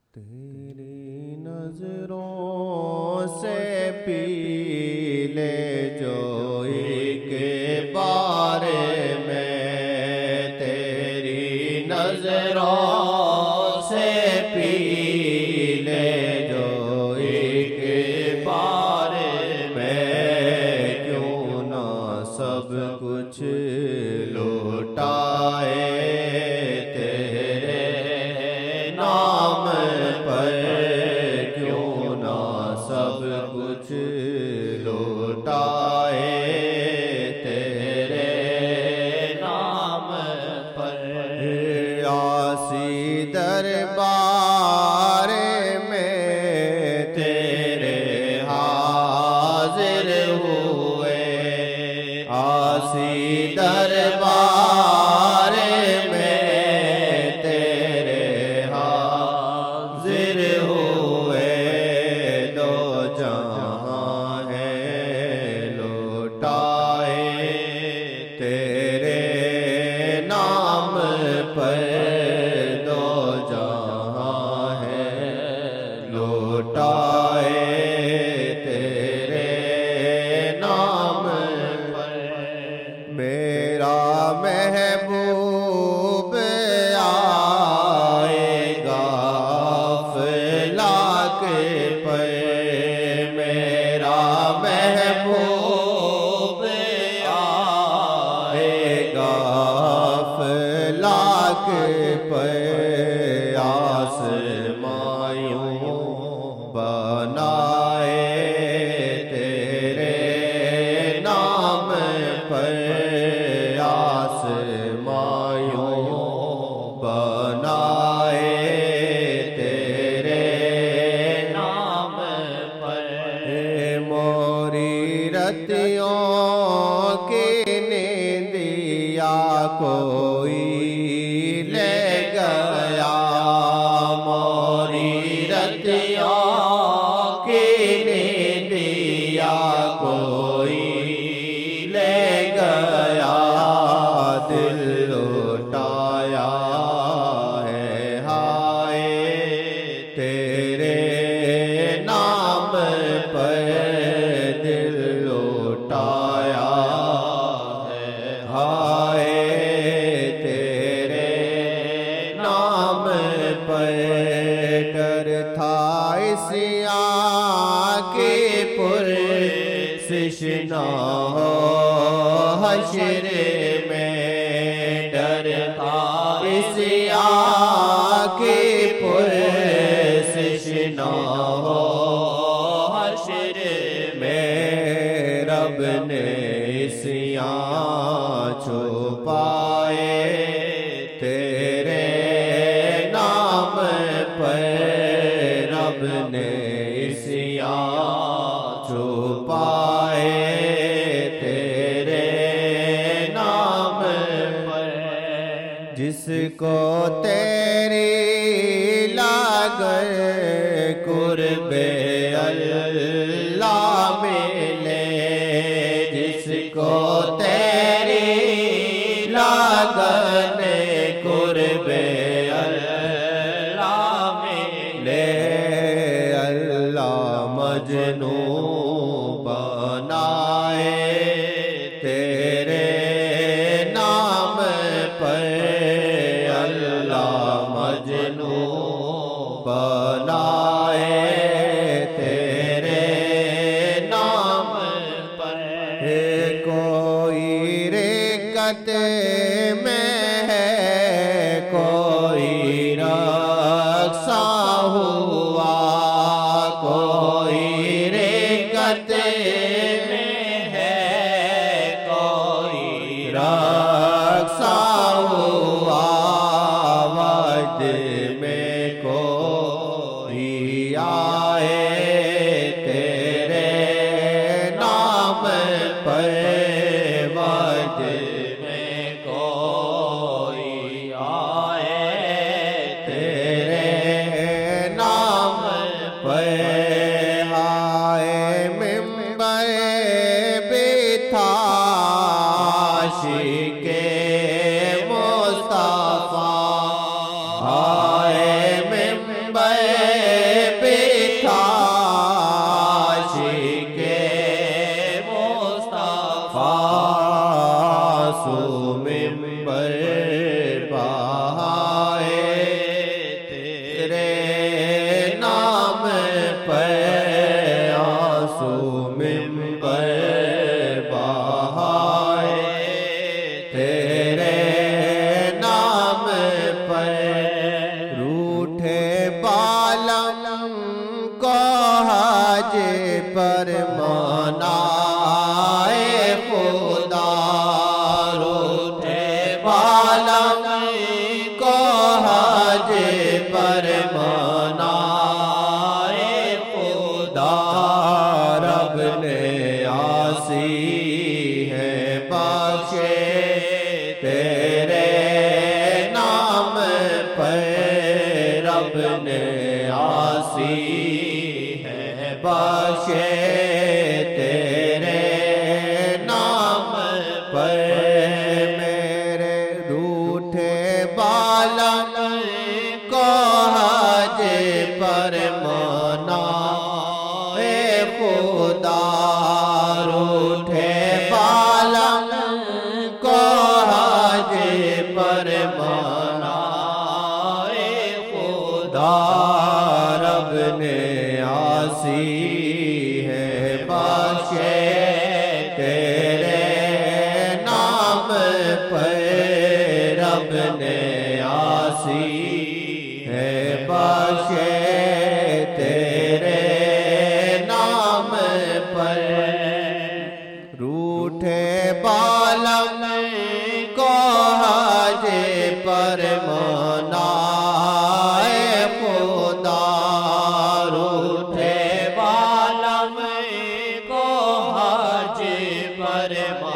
तेरी नजरों से पी ले जो एक बारे में, तेरी नजरों से पी ले जो एक बारे में, क्यों ना सब कुछ लौटाए तेरे नाम पर, क्यों ना सब कुछ लौटाए तेरे नाम पर। आसी दरबार में तेरे हाजिर हुए, आसी दरबार में तेरे हाजिर हुए, दो जहां हैं लौटाए तेरे नाम पर, दो जहां हैं लौटाए तेरे नाम पर। मेरा महबूब आएगा अफ़लाक पर, मेरा महबूब आएगा अफ़लाक पर, आसमायों बनाए तेरे नाम पर, आसमायों बनाए तेरे नाम पर। मोरी रतियों की नींदिया कोई ले गया, मोरी रतियों की नींदिया कोई ले गया, दिल लौटाया है हाय तेरे नाम पर, दिल लौटाया है हाय तेरे नाम पर। डर था इसिया के पुरसिश ना हो हश्र में, डर था इसिया के पुरसिश ना हो हश्र में, रब ने इसिया छुपाए तेरे नाम पर, रब ने इसिया छुपाए तेरे नाम पर। जिसको तेरी लागत कुर्बे अल्लाह मिले, जिसको तेरी लागत कुर्बे अल्लाह मिले, अल्लाह मजनू बनाए तेरे नाम पर, अल्लाह मजनू बनाए तेरे नाम पर। कोई रेकत में है कोई पर मनाए खुदा रूठे बालम को हज पर मनाए खुदा रब ने आसी है बख्शे तेरे नाम पर रब ने आसी है बख्शे तेरे नाम पर मेरे रूठे बालम को हज पर मनाए खुदा रूठे बालम को हज पर मनाए खुदा रब ने आसी है बख्शे तेरे नाम पर रब ने आसी है बख्शे तेरे नाम पर रूठे बालम को हज पर मनाए खुदा रूठे बालम को हज पर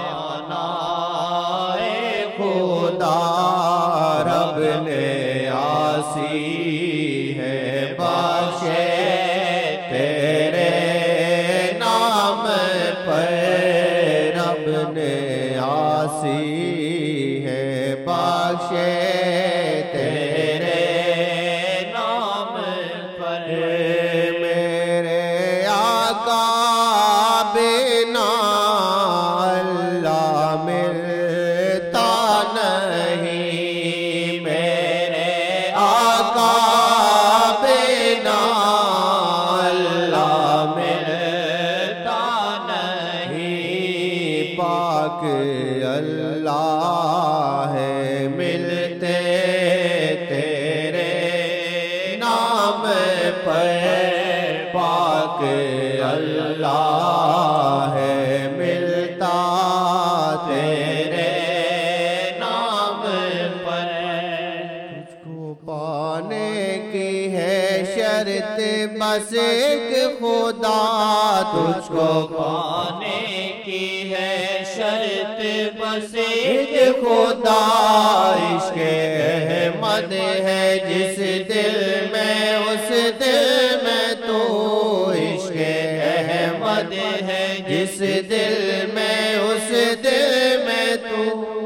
मनाए खुदा रब ने आसी है बख्शे तेरे नाम पर रब ने आसी है बख्शे तेरे नाम पर मेरे आका बिना अल्लाह मिलता नहीं मेरे आका बिना अल्लाह मिलता नहीं पाक अल्लाह है मिलते तेरे नाम पर पाक अल्लाह है मिलता तेरे नाम पर तुझको पाने की है शर्त बस एक खुदा तुझको पाने की है शर्त बस एक खुदा इश्क़े अहमद है जिस दिल में उस दिल में तू इश्क़े अहमद है जिस दिल में उस दिल में तू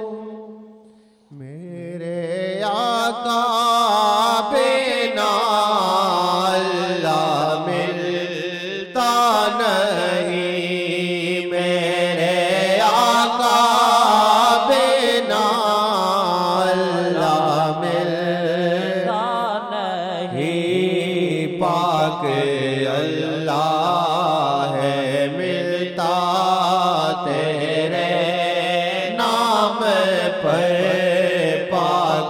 मेरे आका बिना अल्लाह मिलता नहीं मेरे आका बिना अल्लाह मिलता नहीं पाक अल्लाह है मिलता तेरे नाम पर पाक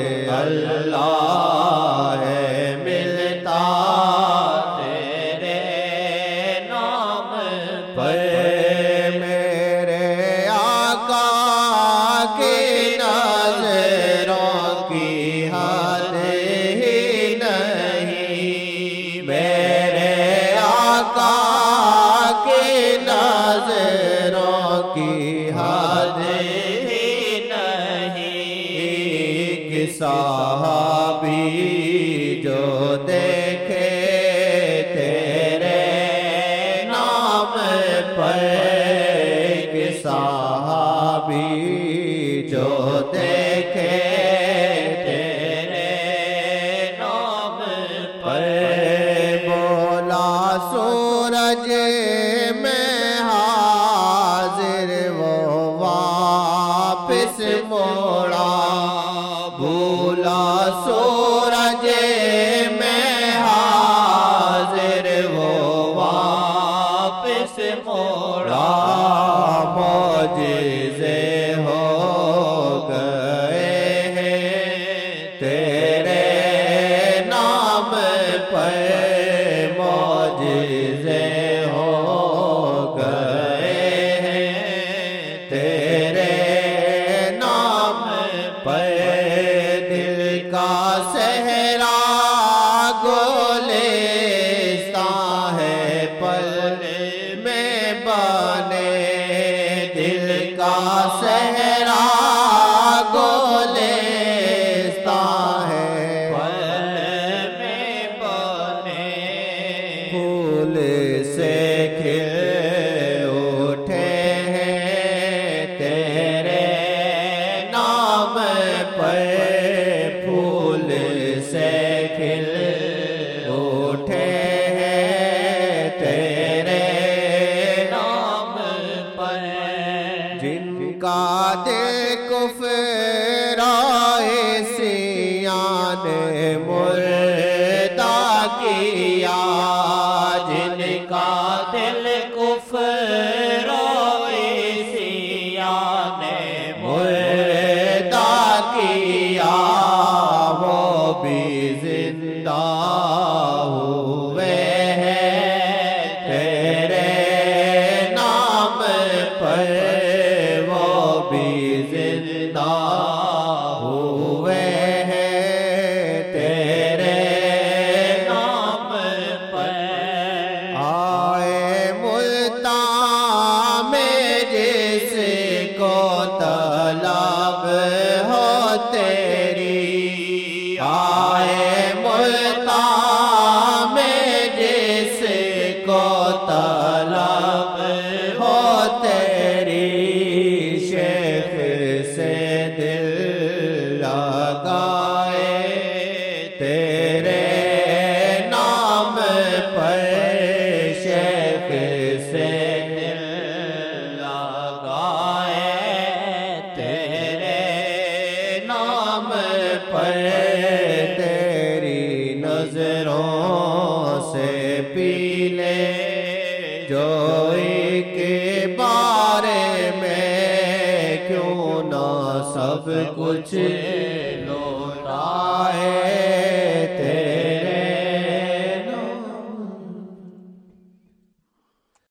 अल्लाह है मिलता तेरे नाम पर मेरे आका की नज़रों की हद ही नहीं मेरे आका की नज़रों की हद ही नहीं कि साहबी जो देखे तेरे नाम पर कि साहबी जो देखे तेरे नाम पर बोला सूरज में हाजिर वो वापिस मोड़ा भूला सूरज में हाजिर वो वापिस मोड़ा मौजिज़े हो गए हैं तेरे नाम पर मौजिज़े हो का सहरा गुलिस्तां है पल में बने, दिल का सहरा गुलिस्तां है पल में बने, फूल से खिल उठे हैं तेरे नाम पर, फूल से खिल उठे हैं तेरे नाम पर, जिनका दिल कुफराए सियाने मुर्दा किया, जिनका दिल कुफराए सियाने मुर्दा किया, वो भी जिंदा हुए हैं तेरे नाम पर, वो भी जिंदा हुए हैं तेरे नाम पर। आए मुल्तान में जिसको तलब हो तेरी, आए मुल्तान में जिसको तलब हो तेरी, शेख से दिल लगाए तेरे नाम पर, शेख से दिल लगाए तेरे नाम पर, तेरी नजरों से पी ले जोई के बारे में, क्यों ना सब कुछ